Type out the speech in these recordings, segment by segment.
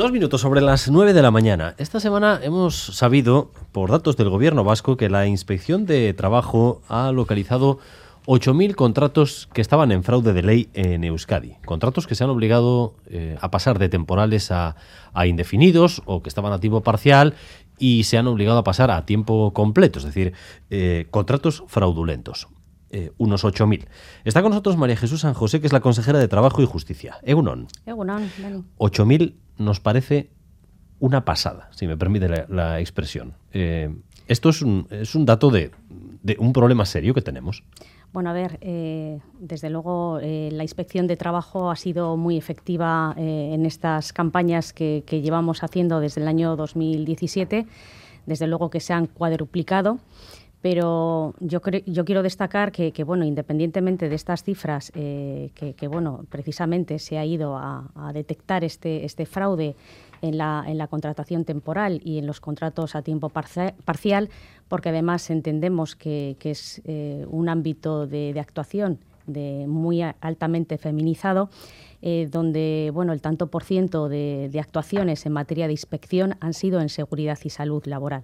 2 minutos sobre las 9 de la mañana. Esta semana hemos sabido, por datos del gobierno vasco, que la Inspección de Trabajo ha localizado 8.000 contratos que estaban en fraude de ley en Euskadi. Contratos que se han obligado a pasar de temporales a indefinidos o que estaban a tiempo parcial y se han obligado a pasar a tiempo completo, es decir, contratos fraudulentos. Unos 8.000. Está con nosotros María Jesús San José, que es la consejera de Trabajo y Justicia. Egunon. Egunon, Dani. 8.000 nos parece una pasada, si me permite la expresión. Esto es un dato de un problema serio que tenemos. Bueno, a ver, desde luego la Inspección de Trabajo ha sido muy efectiva en estas campañas que llevamos haciendo desde el año 2017. Desde luego que se han cuadruplicado. Pero yo quiero destacar que bueno, independientemente de estas cifras, que bueno, precisamente se ha ido a detectar este fraude en la contratación temporal y en los contratos a tiempo parcial, porque además entendemos que es un ámbito de actuación muy altamente feminizado, donde bueno, el tanto por ciento de actuaciones en materia de inspección han sido en seguridad y salud laboral.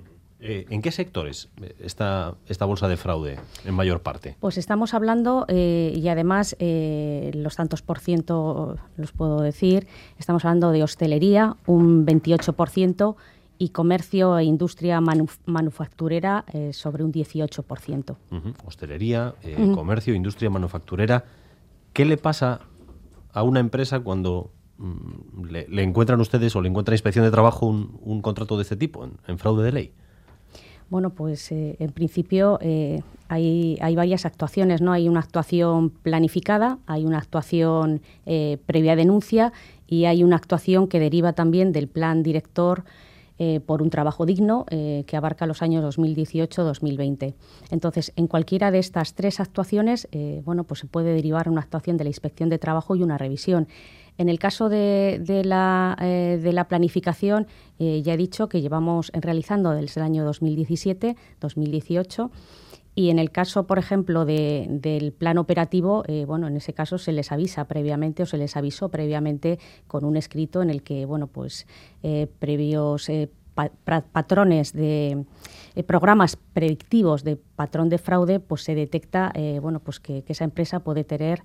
¿En qué sectores está esta bolsa de fraude en mayor parte? Pues estamos hablando, y además los tantos por ciento los puedo decir, estamos hablando de hostelería, un 28%, y comercio e industria manufacturera sobre un 18%. Hostelería, comercio, industria manufacturera. ¿Qué le pasa a una empresa cuando le encuentran ustedes o le encuentra Inspección de Trabajo un contrato de este tipo, en fraude de ley? Bueno, pues en principio hay varias actuaciones, ¿no? Hay una actuación planificada, hay una actuación previa denuncia y hay una actuación que deriva también del plan director por un trabajo digno que abarca los años 2018-2020. Entonces, en cualquiera de estas tres actuaciones, bueno, pues se puede derivar una actuación de la Inspección de Trabajo y una revisión. En el caso de la planificación, ya he dicho que llevamos realizando desde el año 2017-2018. Y en el caso, por ejemplo, del plan operativo, bueno, en ese caso se les avisa previamente o se les avisó previamente con un escrito en el que, bueno, pues previos patrones de programas predictivos de patrón de fraude, pues se detecta, bueno, pues que esa empresa puede tener,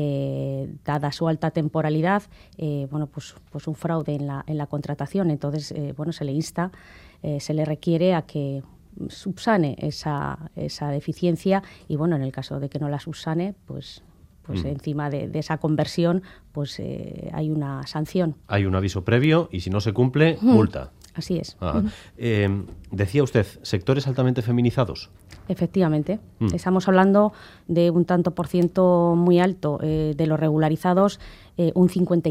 dada su alta temporalidad, bueno, pues un fraude en la contratación. Entonces, bueno, se le insta, se le requiere a que subsane esa deficiencia y, bueno, en el caso de que no la subsane, pues encima de esa conversión, pues hay una sanción. Hay un aviso previo y si no se cumple, multa. Así es. Decía usted, sectores altamente feminizados. Efectivamente. Estamos hablando de un tanto por ciento muy alto de los regularizados. Un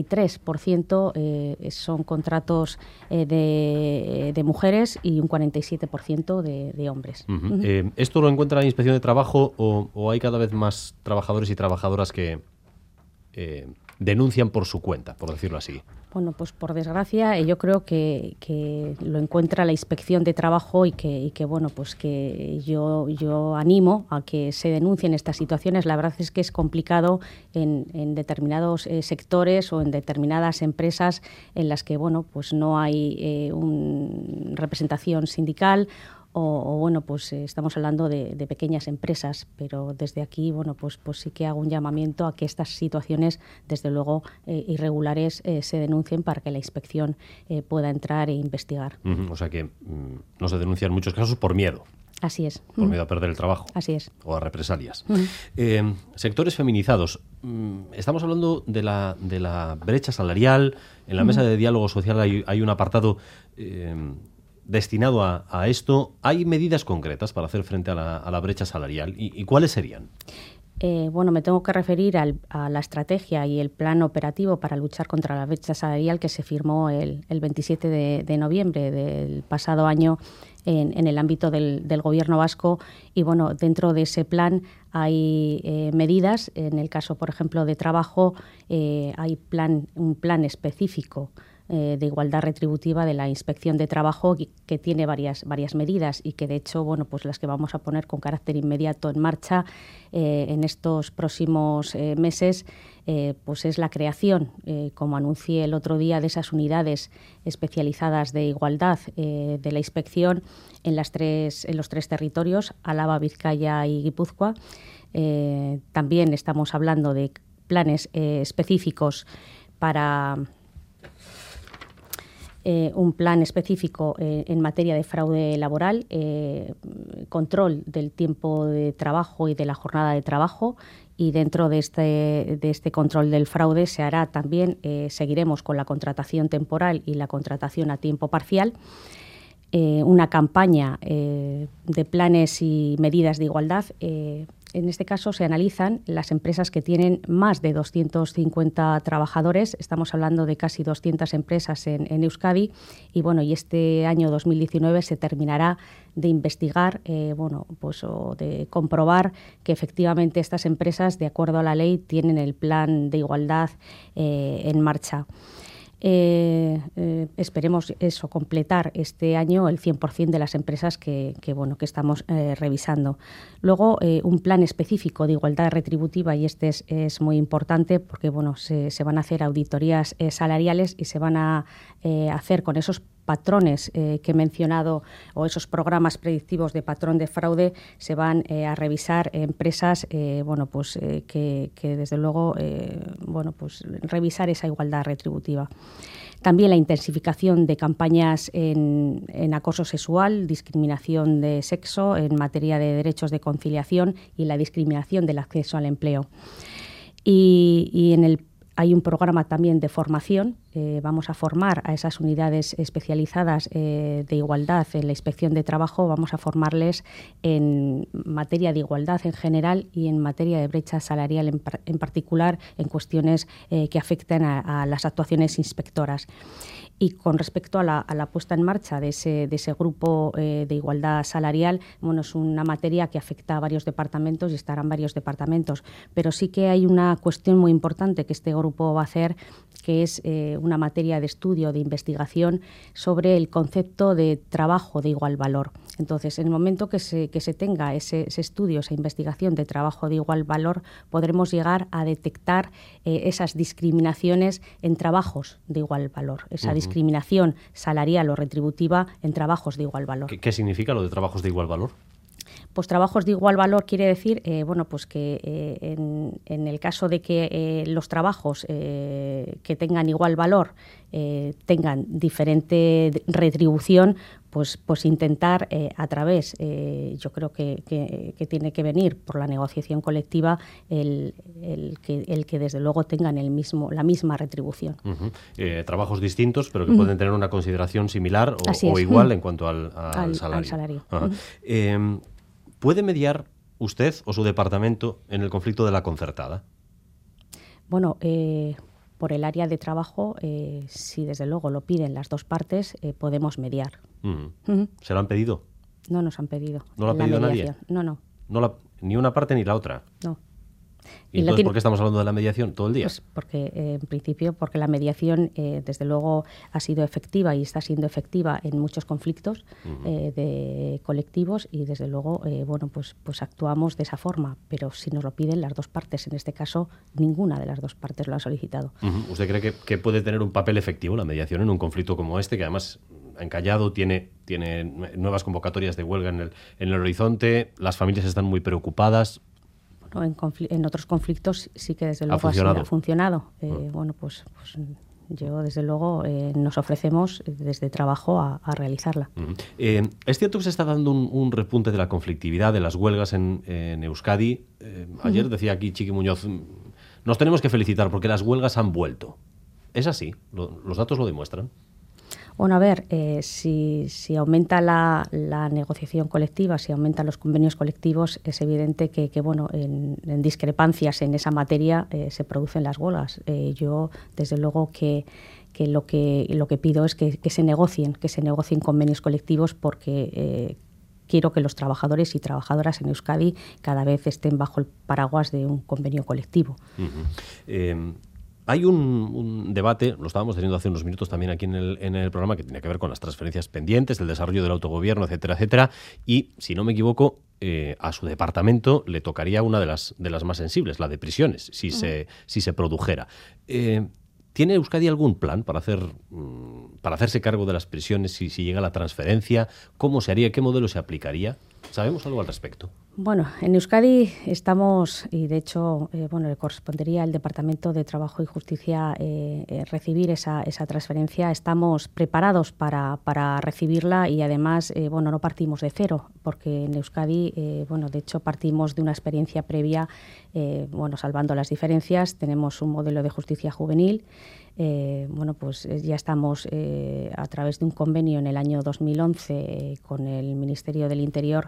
53% son contratos de mujeres y un 47% de hombres. ¿Esto lo encuentra la Inspección de Trabajo o hay cada vez más trabajadores y trabajadoras que denuncian por su cuenta, por decirlo así? Bueno, pues por desgracia yo creo que lo encuentra la Inspección de Trabajo y que bueno, pues que yo animo a que se denuncien estas situaciones. La verdad es que es complicado en determinados sectores o en determinadas empresas en las que bueno, pues no hay representación sindical. O bueno, pues estamos hablando de pequeñas empresas, pero desde aquí, bueno, pues sí que hago un llamamiento a que estas situaciones, desde luego, irregulares, se denuncien para que la inspección pueda entrar e investigar. O sea que no se denuncian en muchos casos por miedo. Así es. Por miedo a perder el trabajo. Así es. O a represalias. Sectores feminizados. Estamos hablando de la brecha salarial. En la mesa de diálogo social hay un apartado destinado a esto. ¿Hay medidas concretas para hacer frente a la brecha salarial? ¿Y cuáles serían? Bueno, me tengo que referir a la estrategia y el plan operativo para luchar contra la brecha salarial que se firmó el 27 de noviembre del pasado año en el ámbito del Gobierno vasco. Y bueno, dentro de ese plan hay medidas. En el caso, por ejemplo, de trabajo, hay un plan específico de igualdad retributiva de la Inspección de Trabajo que tiene varias medidas y que de hecho, bueno, pues las que vamos a poner con carácter inmediato en marcha en estos próximos meses pues es la creación, como anuncié el otro día, de esas unidades especializadas de igualdad de la inspección en los tres territorios, Álava, Vizcaya y Guipúzcoa. También estamos hablando de planes específicos para un plan específico en materia de fraude laboral, control del tiempo de trabajo y de la jornada de trabajo, y dentro de este control del fraude se hará también, seguiremos con la contratación temporal y la contratación a tiempo parcial, una campaña de planes y medidas de igualdad. En este caso se analizan las empresas que tienen más de 250 trabajadores. Estamos hablando de casi 200 empresas en Euskadi y este año 2019 se terminará de investigar, o de comprobar que efectivamente estas empresas, de acuerdo a la ley, tienen el plan de igualdad en marcha. Esperemos completar este año el 100% de las empresas que estamos revisando. Luego, un plan específico de igualdad retributiva, y este es muy importante porque se van a hacer auditorías salariales y se van a hacer con esos patrones que he mencionado, o esos programas predictivos de patrón de fraude. Se van a revisar empresas que desde luego revisar esa igualdad retributiva. También la intensificación de campañas en acoso sexual, discriminación de sexo, en materia de derechos de conciliación y la discriminación del acceso al empleo. Hay un programa también de formación. Vamos a formar a esas unidades especializadas de igualdad en la inspección de trabajo. Vamos a formarles en materia de igualdad en general y en materia de brecha salarial en particular, en cuestiones que afectan a las actuaciones inspectoras. Y con respecto a la puesta en marcha de ese grupo de igualdad salarial, es una materia que afecta a varios departamentos y estarán varios departamentos, pero sí que hay una cuestión muy importante que este grupo va a hacer, que es una materia de estudio, de investigación sobre el concepto de trabajo de igual valor. Entonces, en el momento que se tenga ese estudio, esa investigación de trabajo de igual valor, podremos llegar a detectar esas discriminaciones en trabajos de igual valor, esa discriminación salarial o retributiva en trabajos de igual valor. ¿Qué significa lo de trabajos de igual valor? Pues trabajos de igual valor quiere decir que en el caso de que los trabajos que tengan igual valor tengan diferente retribución, pues intentar a través, yo creo que tiene que venir por la negociación colectiva el que desde luego tengan la misma retribución. Trabajos distintos, pero que pueden tener una consideración similar o igual en cuanto al salario. ¿Puede mediar usted o su departamento en el conflicto de la concertada? Bueno, por el área de trabajo, si desde luego lo piden las dos partes, podemos mediar. ¿Se lo han pedido? No nos han pedido. ¿No lo ha pedido nadie? No. Ni una parte ni la otra. No. ¿Y entonces por qué estamos hablando de la mediación todo el día? Pues porque, en principio, porque la mediación, desde luego, ha sido efectiva y está siendo efectiva en muchos conflictos de colectivos y, desde luego, pues actuamos de esa forma. Pero si nos lo piden las dos partes, en este caso, ninguna de las dos partes lo ha solicitado. ¿Usted cree que puede tener un papel efectivo la mediación en un conflicto como este, que además ha encallado, tiene nuevas convocatorias de huelga en el horizonte, las familias están muy preocupadas? En otros conflictos sí que desde luego ha funcionado. Pues yo desde luego nos ofrecemos desde trabajo a realizarla. Es cierto que se está dando un repunte de la conflictividad, de las huelgas en Euskadi. Ayer decía aquí Chiqui Muñoz, nos tenemos que felicitar porque las huelgas han vuelto. ¿Es así? ¿Los datos lo demuestran? Bueno, a ver, si aumenta la negociación colectiva, si aumentan los convenios colectivos, es evidente que en discrepancias en esa materia se producen las huelgas. Yo, desde luego, que lo que pido es que se negocien convenios colectivos, porque quiero que los trabajadores y trabajadoras en Euskadi cada vez estén bajo el paraguas de un convenio colectivo. Hay un debate, lo estábamos teniendo hace unos minutos también aquí en el programa, que tiene que ver con las transferencias pendientes, el desarrollo del autogobierno, etcétera, etcétera. Y, si no me equivoco, a su departamento le tocaría una de las más sensibles, la de prisiones, si se produjera. ¿Tiene Euskadi algún plan para hacerse cargo de las prisiones si llega la transferencia? ¿Cómo se haría? ¿Qué modelo se aplicaría? ¿Sabemos algo al respecto? Bueno, en Euskadi estamos, y de hecho, le correspondería al Departamento de Trabajo y Justicia recibir esa transferencia. Estamos preparados para recibirla y además, no partimos de cero, porque en Euskadi, de hecho, partimos de una experiencia previa, salvando las diferencias. Tenemos un modelo de justicia juvenil. Ya estamos a través de un convenio en el año 2011 con el Ministerio del Interior.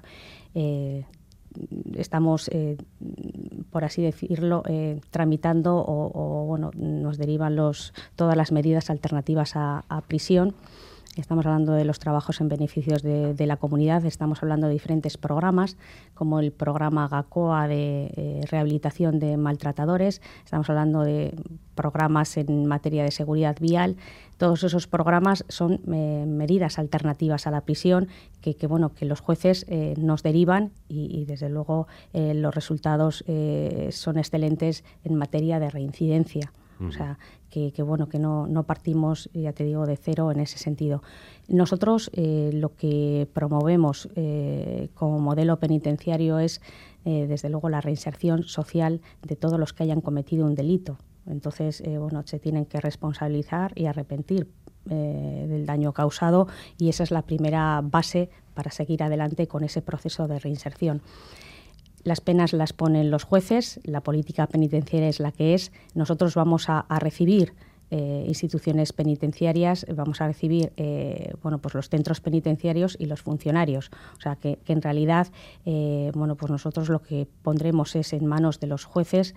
Estamos, por así decirlo, tramitando nos derivan todas las medidas alternativas a prisión. Estamos hablando de los trabajos en beneficios de la comunidad, estamos hablando de diferentes programas, como el programa GACOA de rehabilitación de maltratadores, estamos hablando de programas en materia de seguridad vial. Todos esos programas son medidas alternativas a la prisión que los jueces nos derivan y desde luego los resultados son excelentes en materia de reincidencia. O sea, que no partimos, ya te digo, de cero en ese sentido. Nosotros lo que promovemos como modelo penitenciario es, desde luego, la reinserción social de todos los que hayan cometido un delito. Entonces, se tienen que responsabilizar y arrepentir del daño causado y esa es la primera base para seguir adelante con ese proceso de reinserción. Las penas las ponen los jueces, la política penitenciaria es la que es. Nosotros vamos a recibir instituciones penitenciarias, vamos a recibir los centros penitenciarios y los funcionarios. O sea, que en realidad nosotros lo que pondremos es en manos de los jueces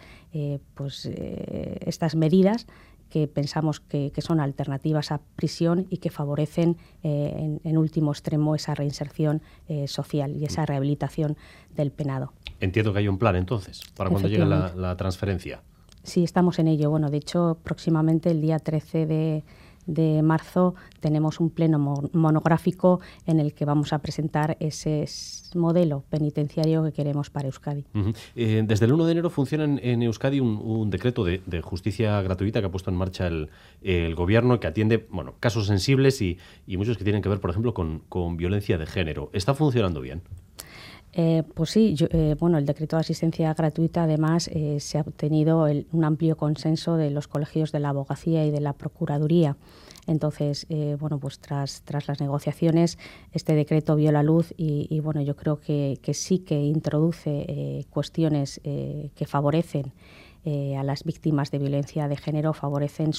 estas medidas que pensamos que son alternativas a prisión y que favorecen en último extremo esa reinserción social y esa rehabilitación del penado. Entiendo que hay un plan entonces para cuando llegue la transferencia. Sí, estamos en ello. De hecho, próximamente el día 13 de marzo tenemos un pleno monográfico en el que vamos a presentar ese modelo penitenciario que queremos para Euskadi. Uh-huh. Desde el 1 de enero funciona en Euskadi un decreto de justicia gratuita que ha puesto en marcha el Gobierno, que atiende casos sensibles y muchos que tienen que ver, por ejemplo, con violencia de género. ¿Está funcionando bien? Pues sí, el decreto de asistencia gratuita además se ha obtenido un amplio consenso de los colegios de la abogacía y de la procuraduría. Entonces, tras las negociaciones, este decreto vio la luz y yo creo que sí que introduce cuestiones que favorecen a las víctimas de violencia de género, favorecen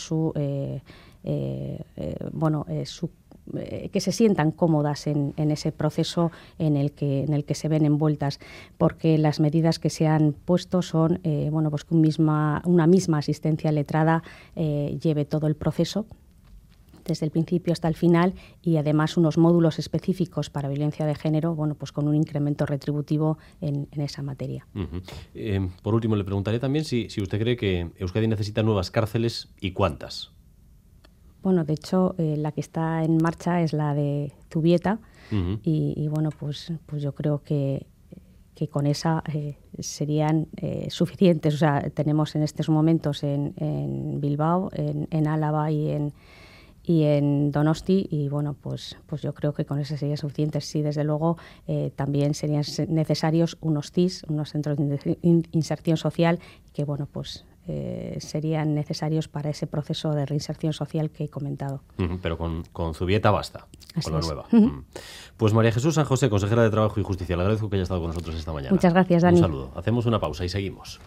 que se sientan cómodas en ese proceso en el que se ven envueltas, porque las medidas que se han puesto son que una misma asistencia letrada lleve todo el proceso desde el principio hasta el final y además unos módulos específicos para violencia de género, con un incremento retributivo en esa materia. Uh-huh. Por último, le preguntaré también si usted cree que Euskadi necesita nuevas cárceles y cuántas. De hecho, la que está en marcha es la de Zubieta. Uh-huh. y yo creo que con esa serían suficientes. O sea, tenemos en estos momentos en Bilbao, en Álava y en Donosti y yo creo que con eso serían suficientes. Sí, desde luego también serían necesarios unos CIS, unos centros de inserción social que serían necesarios para ese proceso de reinserción social que he comentado. Pero con Zubieta basta, así con la es. nueva. Pues María Jesús San José, consejera de Trabajo y Justicia, le agradezco que haya estado con nosotros esta mañana. Muchas gracias, Dani. Un saludo. Hacemos una pausa y seguimos.